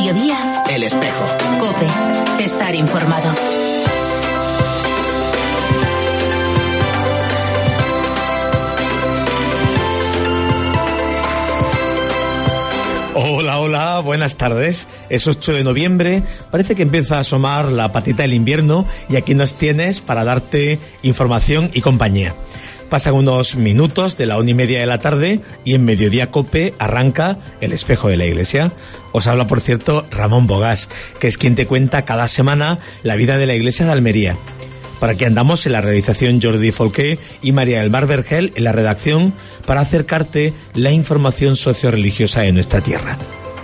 mediodía, El Espejo. COPE. Estar informado. Hola, hola, buenas tardes. Es 8 de noviembre, parece que empieza a asomar la patita del invierno y aquí nos tienes para darte información y compañía. Pasan unos minutos de la 1:30 de la tarde y en Mediodía COPE arranca El Espejo de la Iglesia. Os habla, por cierto, Ramón Bogás, que es quien te cuenta cada semana la vida de la Iglesia de Almería. Por aquí andamos en la realización Jordi Folqué y María del Mar Vergel en la redacción para acercarte la información socio-religiosa de nuestra tierra.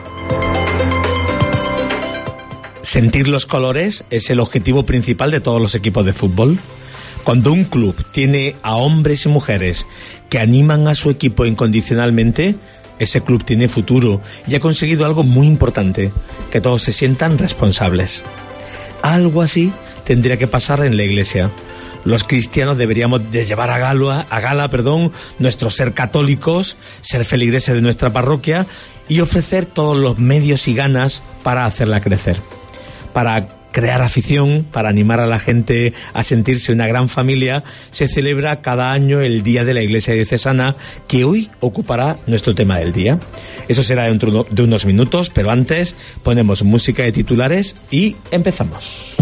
Sentir los colores es el objetivo principal de todos los equipos de fútbol. Cuando un club tiene a hombres y mujeres que animan a su equipo incondicionalmente, ese club tiene futuro y ha conseguido algo muy importante, que todos se sientan responsables. Algo así tendría que pasar en la Iglesia. Los cristianos deberíamos de llevar a gala, nuestro ser católicos, ser feligreses de nuestra parroquia y ofrecer todos los medios y ganas para hacerla crecer, para crear afición, para animar a la gente a sentirse una gran familia. Se celebra cada año el Día de la Iglesia Diocesana, que hoy ocupará nuestro tema del día. Eso será dentro de unos minutos, pero antes ponemos música de titulares y empezamos.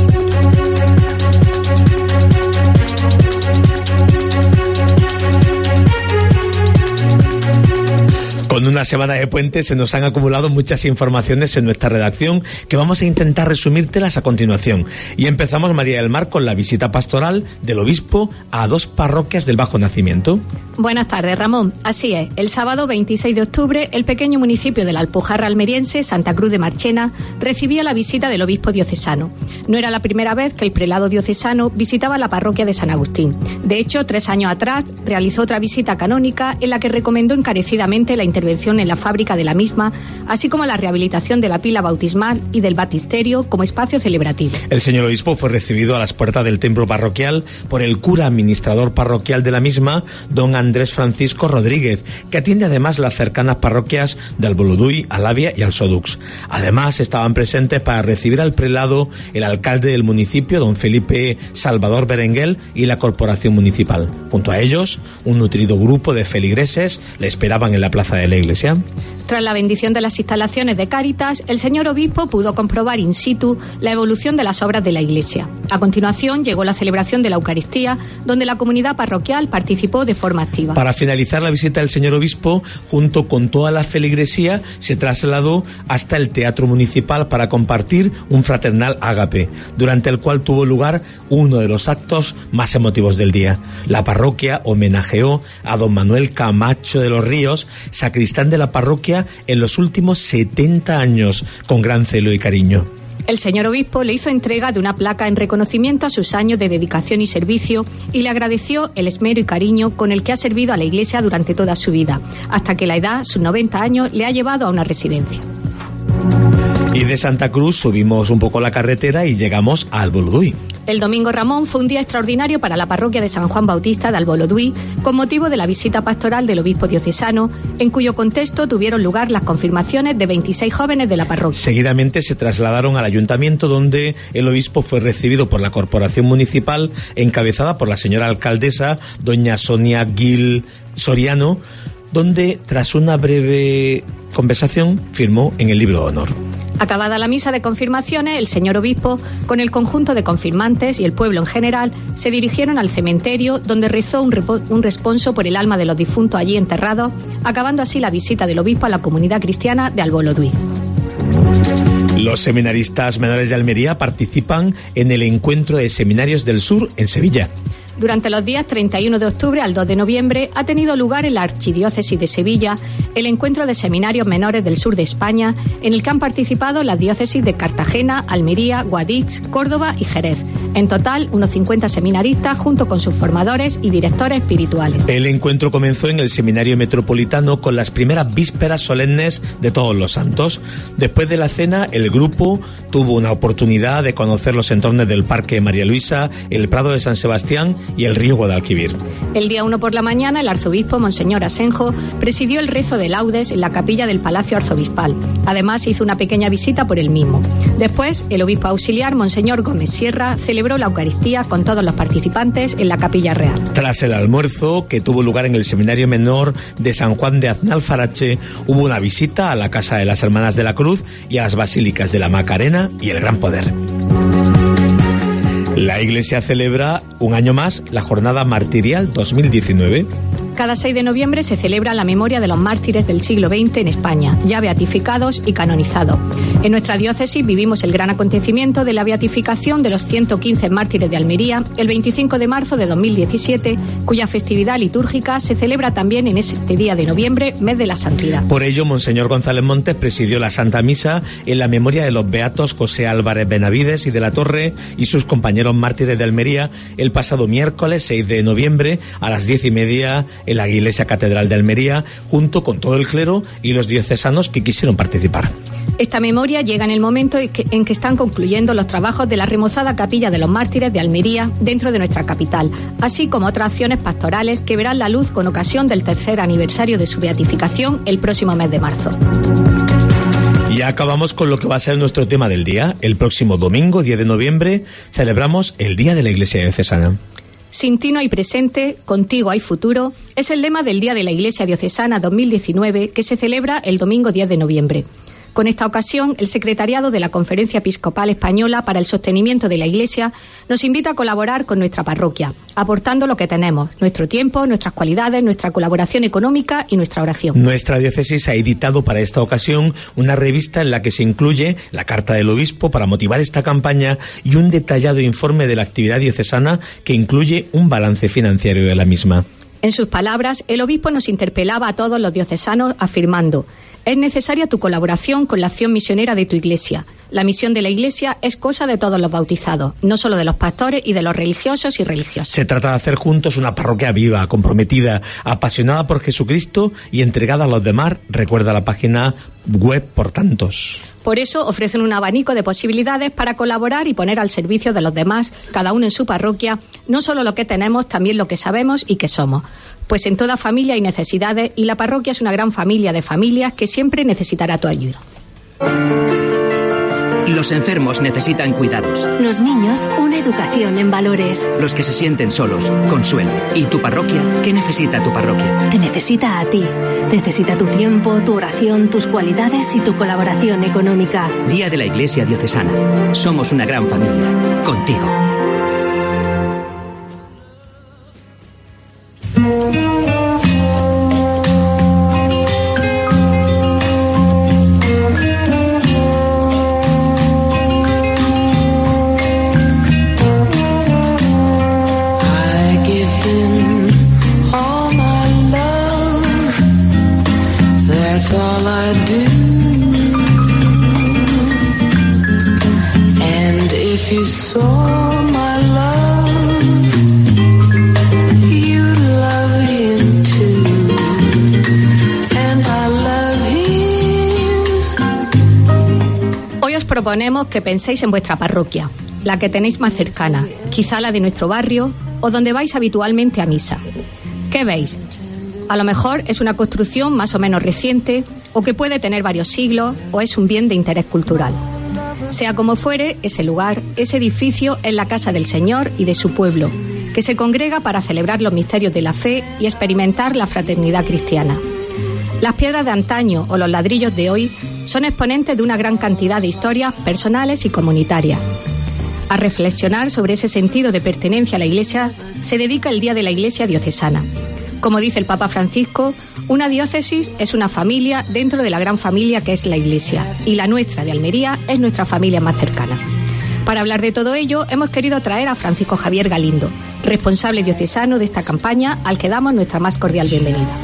Con una semana de puente se nos han acumulado muchas informaciones en nuestra redacción que vamos a intentar resumírtelas a continuación. Y empezamos, María del Mar, con la visita pastoral del obispo a 2 parroquias del Bajo Nacimiento. Buenas tardes, Ramón. Así es, el sábado 26 de octubre, el pequeño municipio de la Alpujarra almeriense, Santa Cruz de Marchena, recibía la visita del obispo diocesano. No era la primera vez que el prelado diocesano visitaba la parroquia de San Agustín. De hecho, 3 años atrás realizó otra visita canónica en la que recomendó encarecidamente la intervención en la fábrica de la misma, así como la rehabilitación de la pila bautismal y del baptisterio como espacio celebrativo. El señor obispo fue recibido a las puertas del templo parroquial por el cura administrador parroquial de la misma, don Andrés Francisco Rodríguez, que atiende además las cercanas parroquias de Alboloduy, Alavia y Alsodux. Además estaban presentes para recibir al prelado el alcalde del municipio, don Felipe Salvador Berenguel, y la corporación municipal. Junto a ellos, un nutrido grupo de feligreses le esperaban en la plaza de la iglesia. Tras la bendición de las instalaciones de Cáritas, el señor obispo pudo comprobar in situ la evolución de las obras de la iglesia. A continuación llegó la celebración de la Eucaristía, donde la comunidad parroquial participó de forma activa. Para finalizar la visita del señor obispo, junto con toda la feligresía, se trasladó hasta el Teatro Municipal para compartir un fraternal ágape, durante el cual tuvo lugar uno de los actos más emotivos del día. La parroquia homenajeó a don Manuel Camacho de los Ríos, sacristán de la parroquia en los últimos 70 años, con gran celo y cariño. El señor obispo le hizo entrega de una placa en reconocimiento a sus años de dedicación y servicio y le agradeció el esmero y cariño con el que ha servido a la iglesia durante toda su vida, hasta que la edad, sus 90 años, le ha llevado a una residencia. Y de Santa Cruz subimos un poco la carretera y llegamos a Alboloduy. El domingo, Ramón, fue un día extraordinario para la parroquia de San Juan Bautista de Alboloduy, con motivo de la visita pastoral del obispo diocesano, en cuyo contexto tuvieron lugar las confirmaciones de 26 jóvenes de la parroquia. Seguidamente se trasladaron al ayuntamiento, donde el obispo fue recibido por la corporación municipal, encabezada por la señora alcaldesa, doña Sonia Gil Soriano, donde, tras una breve conversación, firmó en el libro de honor. Acabada la misa de confirmaciones, el señor obispo, con el conjunto de confirmantes y el pueblo en general, se dirigieron al cementerio, donde rezó un responso por el alma de los difuntos allí enterrados, acabando así la visita del obispo a la comunidad cristiana de Alboloduy. Los seminaristas menores de Almería participan en el Encuentro de Seminarios del Sur en Sevilla. Durante los días 31 de octubre al 2 de noviembre ha tenido lugar en la Archidiócesis de Sevilla el encuentro de seminarios menores del sur de España, en el que han participado las diócesis de Cartagena, Almería, Guadix, Córdoba y Jerez. En total, unos 50 seminaristas junto con sus formadores y directores espirituales. El encuentro comenzó en el Seminario Metropolitano con las primeras vísperas solemnes de Todos los Santos. Después de la cena, el grupo tuvo una oportunidad de conocer los entornos del Parque María Luisa, el Prado de San Sebastián y el río Guadalquivir. El día 1 por la mañana, el arzobispo Monseñor Asenjo presidió el rezo de laudes en la capilla del Palacio Arzobispal. Además, hizo una pequeña visita por el mismo. Después, el obispo auxiliar Monseñor Gómez Sierra celebró la Eucaristía con todos los participantes en la Capilla Real. Tras el almuerzo, que tuvo lugar en el Seminario Menor de San Juan de Aznalfarache, hubo una visita a la Casa de las Hermanas de la Cruz y a las Basílicas de la Macarena y el Gran Poder. La Iglesia celebra un año más la Jornada Martirial 2019. Cada 6 de noviembre se celebra la memoria de los mártires del siglo XX en España, ya beatificados y canonizados. En nuestra diócesis vivimos el gran acontecimiento de la beatificación de los 115 mártires de Almería el 25 de marzo de 2017, cuya festividad litúrgica se celebra también en este día de noviembre, mes de la santidad. Por ello, Monseñor González Montes presidió la Santa Misa en la memoria de los beatos José Álvarez Benavides y de la Torre y sus compañeros mártires de Almería el pasado miércoles 6 de noviembre a las 10:30 en la Iglesia Catedral de Almería, junto con todo el clero y los diocesanos que quisieron participar. Esta memoria llega en el momento en que están concluyendo los trabajos de la remozada Capilla de los Mártires de Almería dentro de nuestra capital, así como otras acciones pastorales que verán la luz con ocasión del 3er aniversario de su beatificación el próximo mes de marzo. Y acabamos con lo que va a ser nuestro tema del día. El próximo domingo, 10 de noviembre, celebramos el Día de la Iglesia Diocesana. Sin ti no hay presente, contigo hay futuro, es el lema del Día de la Iglesia Diocesana 2019 que se celebra el domingo 10 de noviembre. Con esta ocasión, el Secretariado de la Conferencia Episcopal Española para el Sostenimiento de la Iglesia nos invita a colaborar con nuestra parroquia, aportando lo que tenemos, nuestro tiempo, nuestras cualidades, nuestra colaboración económica y nuestra oración. Nuestra diócesis ha editado para esta ocasión una revista en la que se incluye la carta del obispo para motivar esta campaña y un detallado informe de la actividad diocesana que incluye un balance financiero de la misma. En sus palabras, el obispo nos interpelaba a todos los diocesanos afirmando: es necesaria tu colaboración con la acción misionera de tu Iglesia. La misión de la Iglesia es cosa de todos los bautizados, no solo de los pastores y de los religiosos y religiosas. Se trata de hacer juntos una parroquia viva, comprometida, apasionada por Jesucristo y entregada a los demás, recuerda la página web Por Tantos. Por eso ofrecen un abanico de posibilidades para colaborar y poner al servicio de los demás, cada uno en su parroquia, no solo lo que tenemos, también lo que sabemos y que somos. Pues en toda familia hay necesidades y la parroquia es una gran familia de familias que siempre necesitará tu ayuda. Los enfermos necesitan cuidados. Los niños, una educación en valores. Los que se sienten solos, consuelo. ¿Y tu parroquia? ¿Qué necesita tu parroquia? Te necesita a ti. Necesita tu tiempo, tu oración, tus cualidades y tu colaboración económica. Día de la Iglesia Diocesana. Somos una gran familia. Contigo. Proponemos que penséis en vuestra parroquia, la que tenéis más cercana, quizá la de nuestro barrio o donde vais habitualmente a misa. ¿Qué veis? A lo mejor es una construcción más o menos reciente o que puede tener varios siglos o es un bien de interés cultural. Sea como fuere, ese lugar, ese edificio es la casa del Señor y de su pueblo, que se congrega para celebrar los misterios de la fe y experimentar la fraternidad cristiana. Las piedras de antaño o los ladrillos de hoy son exponentes de una gran cantidad de historias personales y comunitarias. A reflexionar sobre ese sentido de pertenencia a la Iglesia se dedica el Día de la Iglesia Diocesana. Como dice el Papa Francisco, una diócesis es una familia dentro de la gran familia que es la Iglesia, y la nuestra de Almería es nuestra familia más cercana. Para hablar de todo ello, hemos querido traer a Francisco Javier Galindo, responsable diocesano de esta campaña, al que damos nuestra más cordial bienvenida.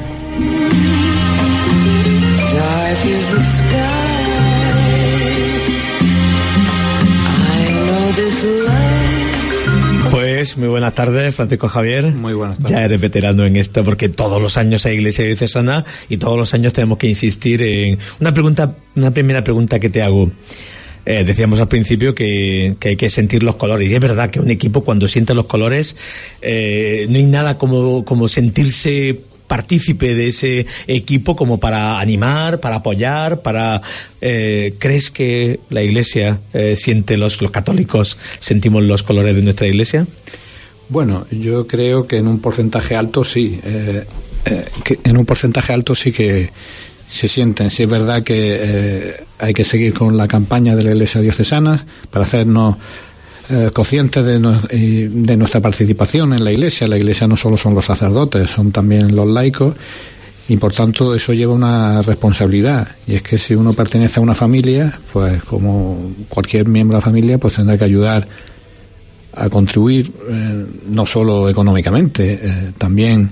Pues muy buenas tardes, Francisco Javier. Muy buenas tardes. Ya eres veterano en esto porque todos los años hay Iglesia Diocesana y todos los años tenemos que insistir en una primera pregunta que te hago. Decíamos al principio que hay que sentir los colores, y es verdad que un equipo cuando siente los colores no hay nada como sentirse partícipe de ese equipo, como para animar, para apoyar, ¿crees que la Iglesia siente, los católicos sentimos los colores de nuestra Iglesia? Bueno, yo creo que en un porcentaje alto sí, que se sienten. Sí es verdad que hay que seguir con la campaña de la Iglesia diocesana para hacernos conscientes de nuestra participación en la Iglesia. La Iglesia no solo son los sacerdotes, son también los laicos, y por tanto eso lleva una responsabilidad, y es que si uno pertenece a una familia, pues como cualquier miembro de la familia, pues tendrá que ayudar a contribuir, no solo económicamente, también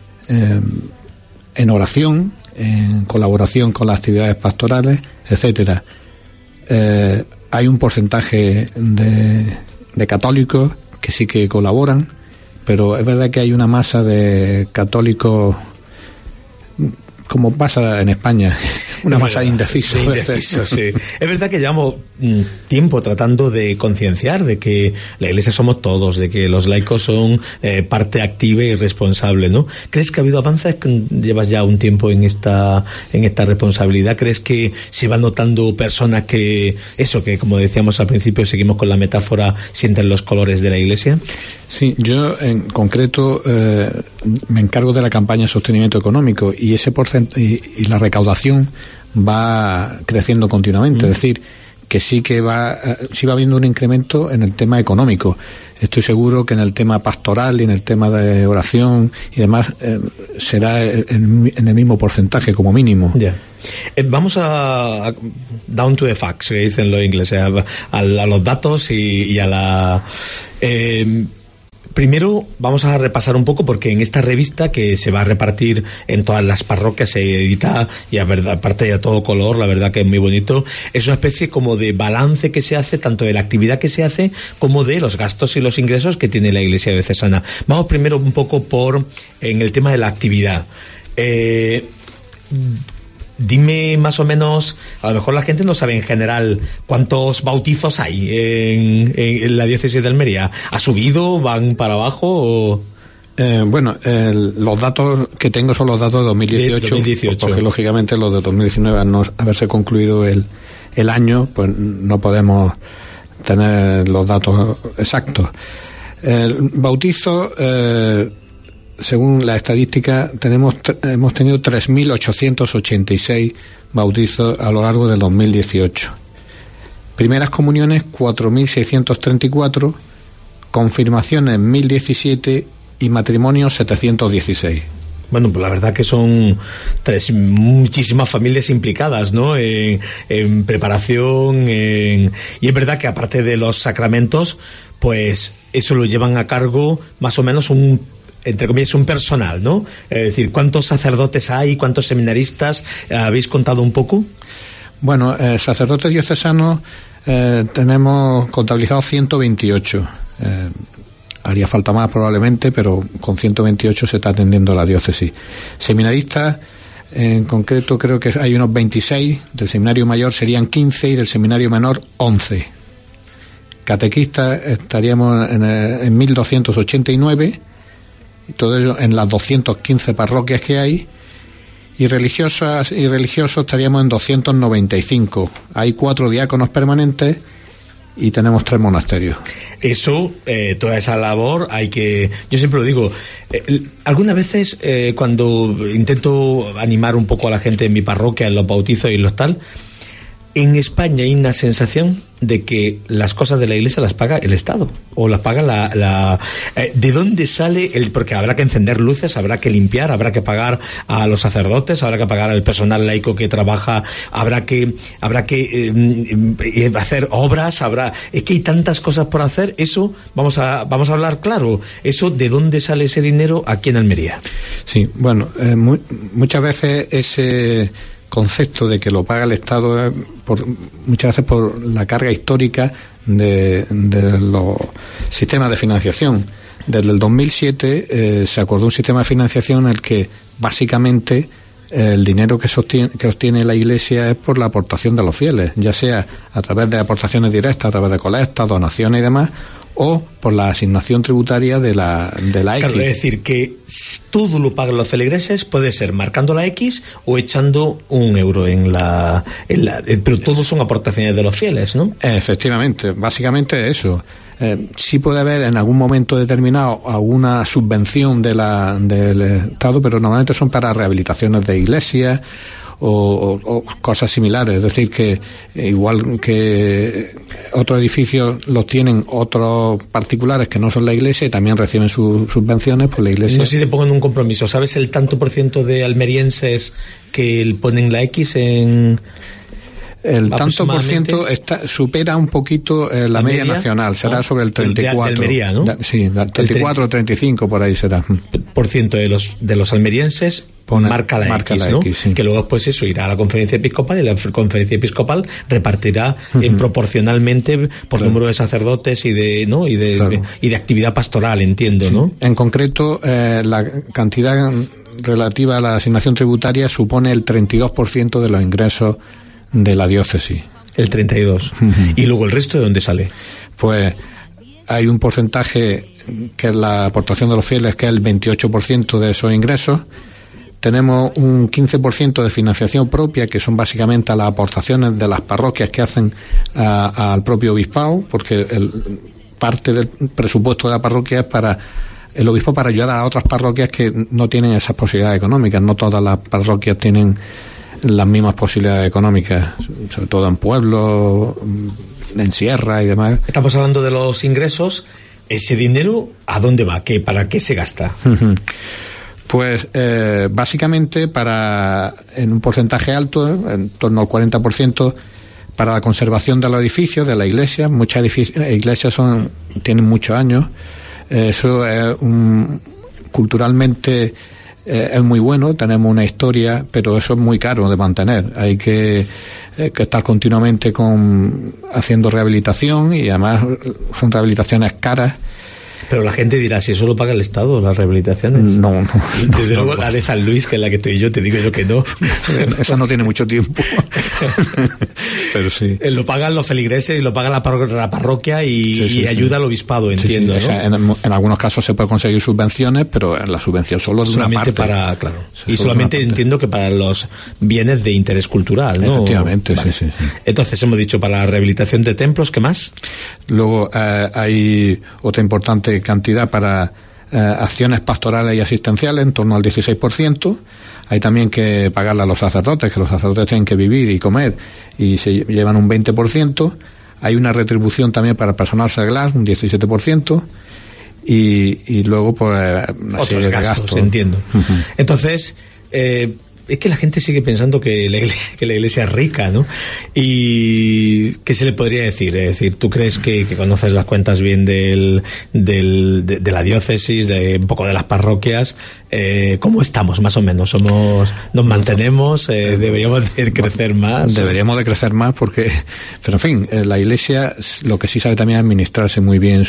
en oración, en colaboración con las actividades pastorales, etcétera. Hay un porcentaje de católicos que sí que colaboran, pero es verdad que hay una masa de católicos, como pasa en España, una masa de indecisos. Sí. Es verdad que llevamos tiempo tratando de concienciar de que la Iglesia somos todos, de que los laicos son parte activa y responsable, ¿no? ¿Crees que ha habido avances? Llevas ya un tiempo en esta responsabilidad. ¿Crees que se van notando personas que como decíamos al principio, seguimos con la metáfora, sienten los colores de la Iglesia? Sí, yo en concreto me encargo de la campaña de sostenimiento económico, y ese porcentaje y la recaudación va creciendo continuamente. Es decir, que sí va habiendo un incremento en el tema económico. Estoy seguro que en el tema pastoral y en el tema de oración y demás será en el mismo porcentaje como mínimo. Yeah. Vamos a down to the facts, que dicen los ingleses, a los datos y a la... Primero vamos a repasar un poco, porque en esta revista, que se va a repartir en todas las parroquias, se edita, y aparte de todo color, la verdad que es muy bonito, es una especie como de balance que se hace tanto de la actividad que se hace como de los gastos y los ingresos que tiene la Iglesia diocesana. Vamos primero un poco en el tema de la actividad. Dime más o menos, a lo mejor la gente no sabe en general cuántos bautizos hay en la diócesis de Almería. ¿Ha subido? ¿Van para abajo? ¿O? Bueno, los datos que tengo son los datos de 2018, porque lógicamente los de 2019, al no haberse concluido el año, pues no podemos tener los datos exactos. El bautizo, según la estadística, hemos tenido 3.886 bautizos a lo largo del 2018. Primeras comuniones, 4.634, confirmaciones, 1.017 y matrimonios, 716. Bueno, pues la verdad que son muchísimas familias implicadas, ¿no? En preparación, y es verdad que aparte de los sacramentos, pues eso lo llevan a cargo más o menos entre comillas, un personal, ¿no? Es decir, ¿cuántos sacerdotes hay? ¿Cuántos seminaristas? ¿Habéis contado un poco? Bueno, sacerdotes diocesanos tenemos contabilizados 128. Haría falta más probablemente, pero con 128 se está atendiendo la diócesis. Seminaristas, en concreto creo que hay unos 26, del seminario mayor serían 15 y del seminario menor 11. Catequistas estaríamos en 1.289, todo ello en las 215 parroquias que hay, y religiosas y religiosos estaríamos en 295. Hay 4 diáconos permanentes y tenemos 3 monasterios. Eso, toda esa labor yo siempre lo digo, algunas veces cuando intento animar un poco a la gente en mi parroquia, en los bautizos y los tal, en España hay una sensación de que las cosas de la Iglesia las paga el Estado, o las paga ¿de dónde sale porque habrá que encender luces, habrá que limpiar, habrá que pagar a los sacerdotes, habrá que pagar al personal laico que trabaja, habrá que hacer obras, es que hay tantas cosas por hacer. Eso vamos a hablar claro, eso, ¿de dónde sale ese dinero aquí en Almería? Sí, bueno, muchas veces ese concepto de que lo paga el Estado muchas veces por la carga histórica de los sistemas de financiación. Desde el 2007 se acordó un sistema de financiación en el que básicamente el dinero que obtiene la Iglesia es por la aportación de los fieles, ya sea a través de aportaciones directas, a través de colectas, donaciones y demás, o por la asignación tributaria de la claro, X. Es decir, que todo lo pagan los feligreses, puede ser marcando la X o echando €1 pero todos son aportaciones de los fieles, ¿no? Efectivamente, básicamente eso. Sí puede haber en algún momento determinado alguna subvención del Estado, pero normalmente son para rehabilitaciones de iglesias o cosas similares. Es decir, que igual que otros edificios los tienen otros particulares que no son la iglesia y también reciben sus subvenciones, pues la iglesia... No sé si te pongo en un compromiso. ¿Sabes el tanto por ciento de almerienses que ponen la X en...? El tanto por ciento supera un poquito la media nacional, será sobre el 34. De Almería, ¿no? Sí, el 34 o 35 por ahí será. Por ciento de los almerienses marca la X, ¿no? X, sí. Que luego pues eso irá a la conferencia episcopal y la conferencia episcopal repartirá proporcionalmente por número de sacerdotes y de actividad pastoral, entiendo, sí. ¿No? En concreto, la cantidad relativa a la asignación tributaria supone el 32% de los ingresos de la diócesis. El 32. ¿Y luego el resto de dónde sale? Pues hay un porcentaje que es la aportación de los fieles, que es el 28% de esos ingresos. Tenemos un 15% de financiación propia, que son básicamente las aportaciones de las parroquias que hacen al propio obispado, porque parte del presupuesto de la parroquia es para el obispo, para ayudar a otras parroquias que no tienen esas posibilidades económicas. No todas las parroquias tienen las mismas posibilidades económicas, sobre todo en pueblos, en sierra y demás. Estamos hablando de los ingresos. ¿Ese dinero a dónde va? ¿Para qué se gasta? Pues básicamente en un porcentaje alto, en torno al 40%, para la conservación de los edificios, de la iglesia. Muchas iglesias tienen muchos años. Eso es culturalmente es muy bueno, tenemos una historia, pero eso es muy caro de mantener. Hay que estar continuamente haciendo rehabilitación, y además son rehabilitaciones caras. Pero la gente dirá, si eso lo paga el Estado, las rehabilitaciones. No. Desde luego la de San Luis, que es la que estoy yo, te digo yo que no. Esa no tiene mucho tiempo. Pero sí. Lo pagan los feligreses y lo paga la parroquia y ayuda al obispado, entiendo. Sí. ¿No? En algunos casos se puede conseguir subvenciones, pero la subvención solo de solamente una parte. Y solamente entiendo que para los bienes de interés cultural, ¿no? Efectivamente, vale. Sí. Entonces hemos dicho para la rehabilitación de templos, ¿qué más? Luego hay otra importante cantidad para acciones pastorales y asistenciales, en torno al 16%. Hay también que pagarle a los sacerdotes, que los sacerdotes tienen que vivir y comer, y se llevan un 20%. Hay una retribución también para el personal seglar, un 17%. Y luego pues una serie de gastos. Entiendo. Entonces es que la gente sigue pensando que la iglesia es rica, ¿no? Y ¿qué se le podría decir? Es decir, ¿tú crees que conoces las cuentas bien de la diócesis, de un poco de las parroquias? ¿Cómo estamos, más o menos? ¿Nos mantenemos? ¿Deberíamos de crecer más? Deberíamos de crecer más porque, pero en fin, la iglesia lo que sí sabe también es administrarse muy bien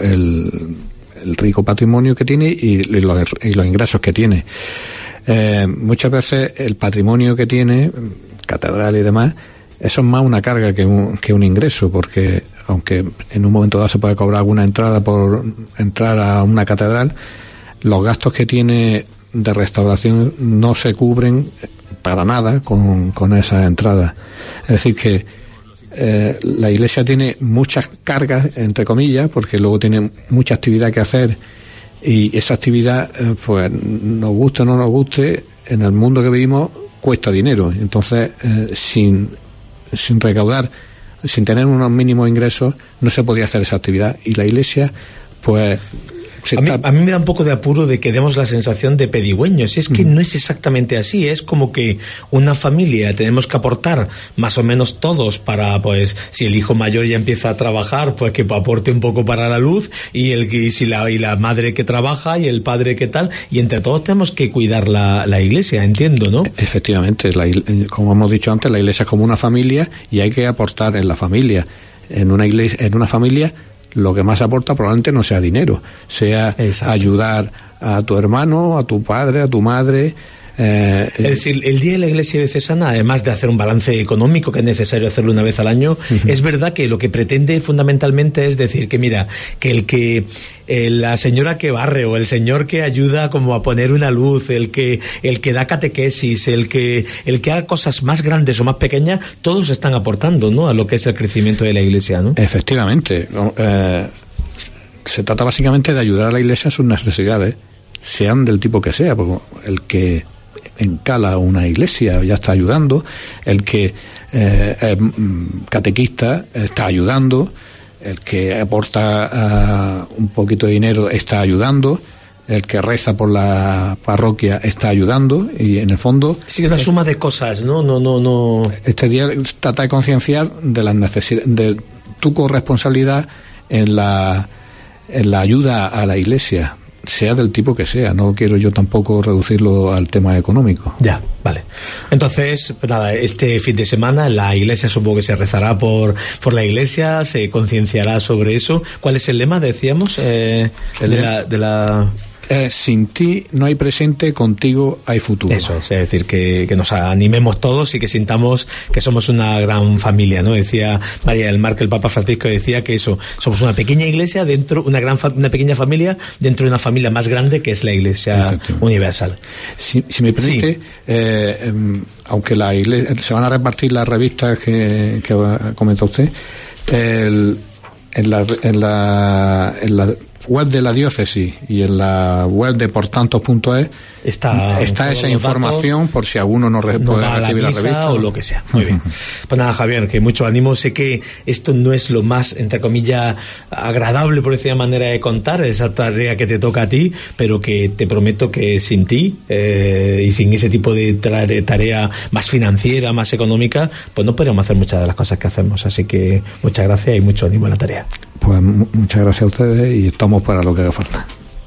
el rico patrimonio que tiene y los ingresos que tiene. Muchas veces el patrimonio que tiene, catedral y demás, eso es más una carga que un ingreso, porque aunque en un momento dado se puede cobrar alguna entrada por entrar a una catedral, los gastos que tiene de restauración no se cubren para nada con esa entrada. Es decir que la iglesia tiene muchas cargas, entre comillas, porque luego tiene mucha actividad que hacer. Y esa actividad, pues nos guste o no nos guste, en el mundo que vivimos cuesta dinero. Entonces, sin recaudar, sin tener unos mínimos ingresos, no se podía hacer esa actividad. Y la iglesia, pues... A mí me da un poco de apuro de que demos la sensación de pedigüeños. Y es que no es exactamente así. Es como que una familia tenemos que aportar más o menos todos para, pues, si el hijo mayor ya empieza a trabajar, pues que aporte un poco para la luz, y la madre que trabaja y el padre que tal, y entre todos tenemos que cuidar la iglesia, entiendo, ¿no? Efectivamente, como hemos dicho antes, la iglesia es como una familia y hay que aportar en la familia. En una iglesia, en una familia, lo que más aporta probablemente no sea dinero, sea ayudar a tu hermano, a tu padre, a tu madre, Es decir, el Día de la Iglesia Diocesana, además de hacer un balance económico, que es necesario hacerlo una vez al año, es verdad que lo que pretende fundamentalmente es decir que, mira, que la señora que barre o el señor que ayuda como a poner una luz, el que da catequesis, el que haga cosas más grandes o más pequeñas, todos están aportando, ¿no?, a lo que es el crecimiento de la Iglesia, ¿no? Efectivamente. Se trata básicamente de ayudar a la Iglesia a sus necesidades, sean del tipo que sea, porque el que encala una iglesia ya está ayudando, el que es catequista está ayudando, el que aporta un poquito de dinero está ayudando, el que reza por la parroquia está ayudando, y en el fondo sí, una suma de cosas, no. Este día trata de concienciar de las necesidades, de tu corresponsabilidad en la ayuda a la Iglesia, sea del tipo que sea. No quiero yo tampoco reducirlo al tema económico. Ya, vale. Entonces, pues nada, este fin de semana la Iglesia, supongo que se rezará por la Iglesia, se concienciará sobre eso. ¿Cuál es el lema, decíamos? De la sin ti no hay presente, contigo hay futuro. Eso es decir, que nos animemos todos y que sintamos que somos una gran familia, ¿no? Decía María del Mar, que el Papa Francisco decía que eso, somos una pequeña iglesia dentro, una pequeña familia dentro de una familia más grande que es la Iglesia universal. Si me permite, sí. Aunque la iglesia, se van a repartir las revistas que comentó usted, en la web de la diócesis y en la web de portantos.es está esa información datos, por si alguno no puede recibir la revista o lo que sea. Muy bien. Pues nada, Javier, que mucho ánimo. Sé que esto no es lo más, entre comillas, agradable, por decir una manera de contar, esa tarea que te toca a ti, pero que te prometo que sin ti y sin ese tipo de tarea más financiera, más económica, pues no podríamos hacer muchas de las cosas que hacemos. Así que muchas gracias y mucho ánimo en la tarea. Pues muchas gracias a ustedes y estamos para lo que haga falta.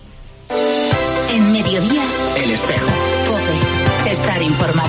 En Mediodía, El Espejo. COPE. Estar informado.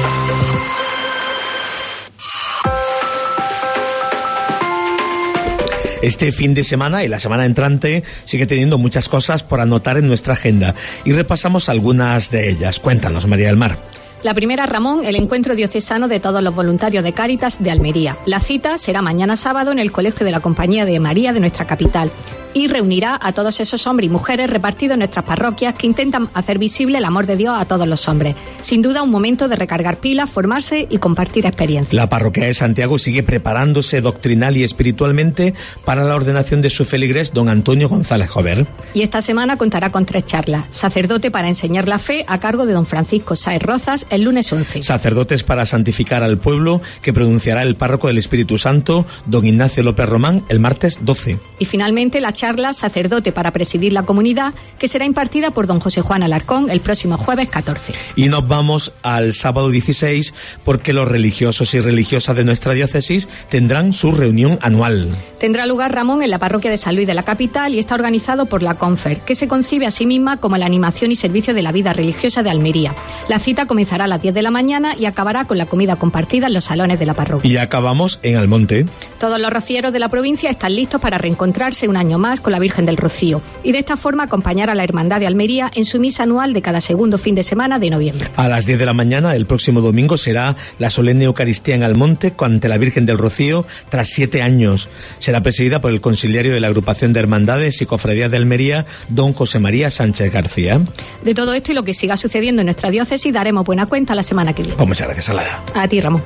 Este fin de semana y la semana entrante sigue teniendo muchas cosas por anotar en nuestra agenda y repasamos algunas de ellas. Cuéntanos, María del Mar. La primera, Ramón, el encuentro diocesano de todos los voluntarios de Cáritas de Almería. La cita será mañana sábado en el Colegio de la Compañía de María de nuestra capital y reunirá a todos esos hombres y mujeres repartidos en nuestras parroquias que intentan hacer visible el amor de Dios a todos los hombres. Sin duda, un momento de recargar pilas, formarse y compartir experiencias. La parroquia de Santiago sigue preparándose doctrinal y espiritualmente para la ordenación de su feligrés, don Antonio González Jover. Y esta semana contará con 3 charlas. Sacerdote para enseñar la fe, a cargo de don Francisco Sáez Rozas, el lunes 11. Sacerdotes para santificar al pueblo, que pronunciará el párroco del Espíritu Santo, don Ignacio López Román, el martes 12. Y finalmente la charla Sacerdote para presidir la comunidad, que será impartida por don José Juan Alarcón el próximo jueves 14. Y nos vamos al sábado 16, porque los religiosos y religiosas de nuestra diócesis tendrán su reunión anual. Tendrá lugar, Ramón, en la parroquia de San Luis de la capital y está organizado por la Confer, que se concibe a sí misma como la animación y servicio de la vida religiosa de Almería. La cita comenzará a las 10 de la mañana y acabará con la comida compartida en los salones de la parroquia. Y acabamos en Almonte. Todos los rocieros de la provincia están listos para reencontrarse un año más con la Virgen del Rocío y de esta forma acompañar a la Hermandad de Almería en su misa anual de cada segundo fin de semana de noviembre. A las 10 de la mañana del próximo domingo será la solemne Eucaristía en Almonte ante la Virgen del Rocío tras 7 años. Será presidida por el consiliario de la Agrupación de Hermandades y Cofradías de Almería, don José María Sánchez García. De todo esto y lo que siga sucediendo en nuestra diócesis daremos buena cuenta la semana que viene. Pues muchas gracias, Alada. A ti, Ramón.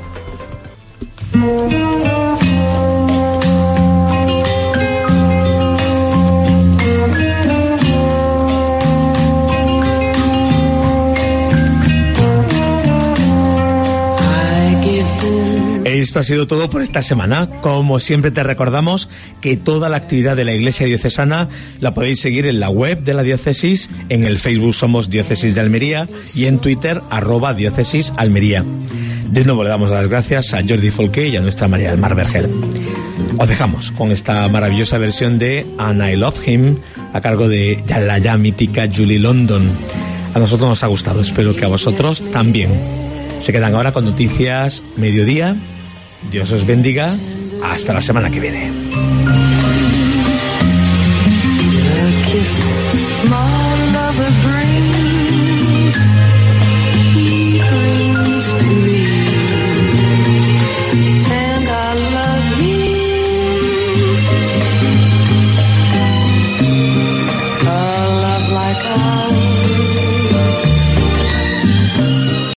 Esto ha sido todo por esta semana. Como siempre te recordamos que toda la actividad de la Iglesia Diocesana la podéis seguir en la web de la diócesis, en el Facebook somos Diócesis de Almería y en Twitter @Diócesis Almería. De nuevo le damos las gracias a Jordi Folqué y a nuestra María del Mar Vergel. Os dejamos con esta maravillosa versión de And I Love Him a cargo de la ya mítica Julie London. A nosotros nos ha gustado, espero que a vosotros también. Se quedan ahora con Noticias Mediodía. Dios os bendiga. Hasta la semana que viene. The kiss my lover brings